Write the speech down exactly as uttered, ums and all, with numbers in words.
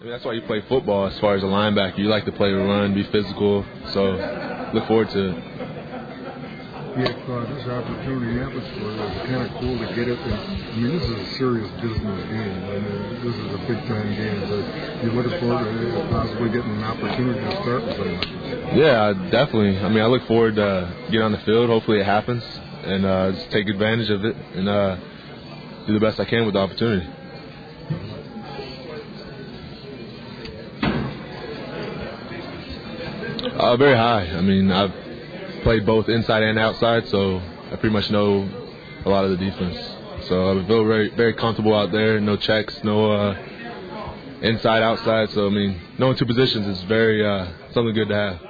mean, that's why you play football as far as a linebacker. You like to play, run, be physical. So look forward to it. Yeah, uh, this opportunity atmosphere is kind of cool to get it. And, I mean, this is a serious business game. I mean, this is a big-time game. But you're looking forward to possibly getting an opportunity to start with something like this. Yeah, definitely. I mean, I look forward to uh, getting on the field. Hopefully it happens. And uh, just take advantage of it and uh, do the best I can with the opportunity. Uh, very high. I mean, I've played both inside and outside, so I pretty much know a lot of the defense. So I feel very, very comfortable out there. No checks, no uh, inside, outside. So I mean, knowing two positions is very uh, something good to have.